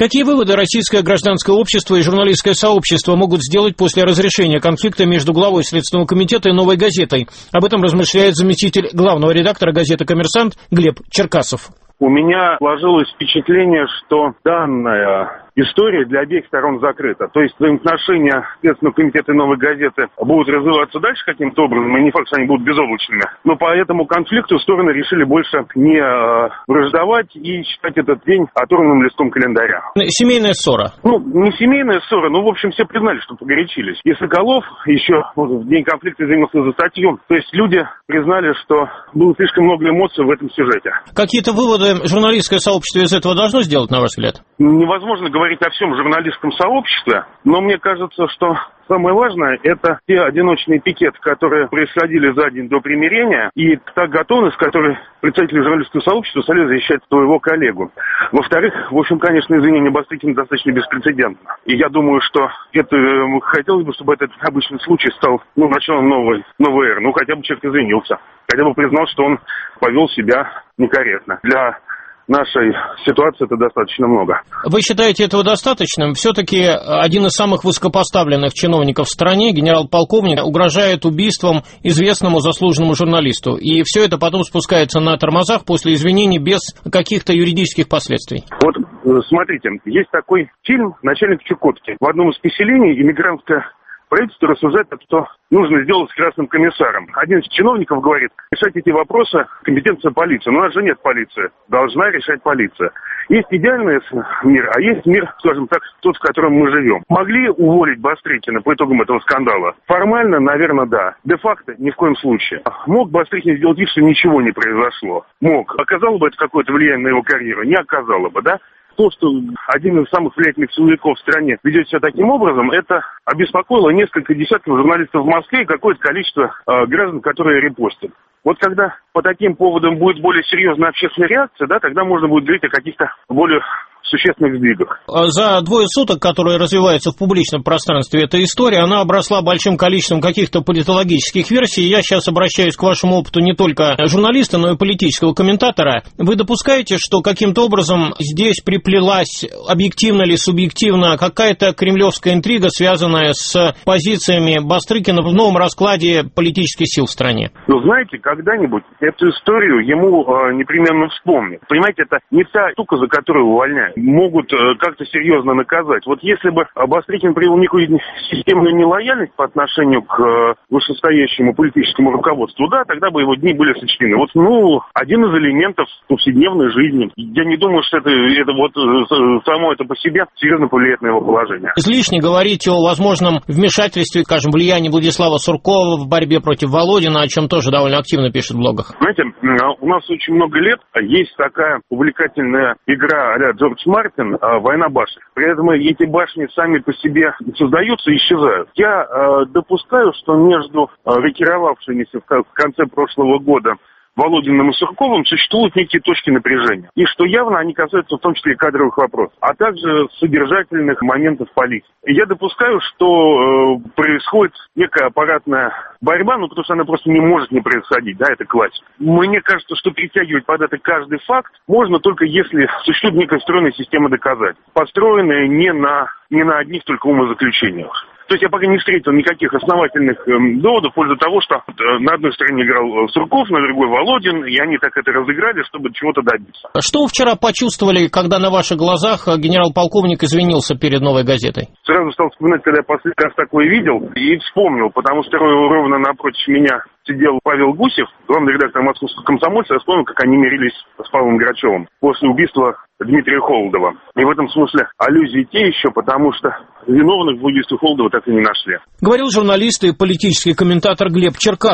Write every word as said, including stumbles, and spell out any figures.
Какие выводы российское гражданское общество и журналистское сообщество могут сделать после разрешения конфликта между главой Следственного комитета и «Новой газетой»? Об этом размышляет заместитель главного редактора газеты «Коммерсант» Глеб Черкасов. У меня сложилось впечатление, что данная история для обеих сторон закрыта. То есть взаимоотношения Следственного комитета и «Новой газеты» будут развиваться дальше каким-то образом, и не факт, что они будут безоблачными. Но по этому конфликту стороны решили больше не э, враждовать и считать этот день оторванным листком календаря. Семейная ссора. Ну, не семейная ссора, но, в общем, все признали, что погорячились. И Соколов еще в день конфликта извинился за статью. То есть люди признали, что было слишком много эмоций в этом сюжете. Какие-то выводы журналистское сообщество из этого должно сделать, на ваш взгляд? Невозможно говорить о всем журналистском сообществе, но мне кажется, что самое важное – это те одиночные пикеты, которые происходили за день до примирения, и та готовность, с которой представители журналистского сообщества стали защищать своего коллегу. Во-вторых, в общем, конечно, извинения Бастрыкина достаточно беспрецедентно. И я думаю, что это хотелось бы, чтобы этот обычный случай стал ну, началом новой, новой эры. Ну, хотя бы человек извинился, хотя бы признал, что он повел себя некорректно. Для нашей ситуации это достаточно много. Вы считаете этого достаточным? Все-таки один из самых высокопоставленных чиновников в стране, генерал-полковник, угрожает убийством известному заслуженному журналисту. И все это потом спускается на тормозах после извинений без каких-то юридических последствий. Вот, смотрите, есть такой фильм «Начальник Чукотки». В одном из поселений иммигрантская правительство рассуждает, что нужно сделать с красным комиссаром. Один из чиновников говорит, решать эти вопросы компетенция полиции. Но у нас же нет полиции. Должна решать полиция. Есть идеальный мир, а есть мир, скажем так, тот, в котором мы живем. Могли уволить Бастрыкина по итогам этого скандала? Формально, наверное, да. Де-факто ни в коем случае. Мог Бастрыкин сделать вид, что ничего не произошло? Мог. Оказало бы это какое-то влияние на его карьеру? Не оказало бы, да? То, что один из самых влиятельных силовиков в стране ведет себя таким образом, это обеспокоило несколько десятков журналистов в Москве и какое-то количество э, граждан, которые репостят. Вот когда по таким поводам будет более серьезная общественная реакция, да, тогда можно будет говорить о каких-то более существенных сдвигах. За двое суток, которые развиваются в публичном пространстве, эта история, она обросла большим количеством каких-то политологических версий. Я сейчас обращаюсь к вашему опыту не только журналиста, но и политического комментатора. Вы допускаете, что каким-то образом здесь приплелась, объективно или субъективно, какая-то кремлевская интрига, связанная с позициями Бастрыкина в новом раскладе политических сил в стране? Ну, знаете, когда-нибудь эту историю ему э, непременно вспомнят. Понимаете, это не та штука, за которую увольняют. Могут э, как-то серьезно наказать. Вот если бы Бастрыкин проявил некую системную нелояльность по отношению к э, вышестоящему политическому руководству, да, тогда бы его дни были сочтены. Вот, ну, один из элементов повседневной жизни. Я не думаю, что это, это вот э, само это по себе серьезно повлияет на его положение. Излишне говорить о возможном вмешательстве, скажем, влиянии Владислава Суркова в борьбе против Володина, о чем тоже довольно активно пишут в блогах. Знаете, у нас очень много лет есть такая увлекательная игра а-ля Джордж Мартин «Война башен». При этом эти башни сами по себе создаются и исчезают. Я э, допускаю, что между э, ретировавшимися в конце прошлого года Володиным и Сурковым существуют некие точки напряжения. И что явно они касаются в том числе и кадровых вопросов, а также содержательных моментов политики. И я допускаю, что э, происходит некая аппаратная борьба, ну потому что она просто не может не происходить, да, это классика. Мне кажется, что перетягивать под это каждый факт можно только если существует некая стройная система доказательств, построенная не на, не на одних только умозаключениях. То есть я пока не встретил никаких основательных э, доводов в пользу того, что э, на одной стороне играл Сурков, на другой Володин, и они так это разыграли, чтобы чего-то добиться. Что вы вчера почувствовали, когда на ваших глазах генерал-полковник извинился перед «Новой газетой»? Сразу стал вспоминать, когда я последний раз такое видел, и вспомнил, потому что ровно напротив меня сидел Павел Гусев, главный редактор «Московского комсомольца». Я вспомнил, как они мирились с Павлом Грачевым после убийства Дмитрия Холодова. И в этом смысле аллюзии те еще, потому что виновных в убийстве Холодова так и не нашли. Говорил журналист и политический комментатор Глеб Черкасов.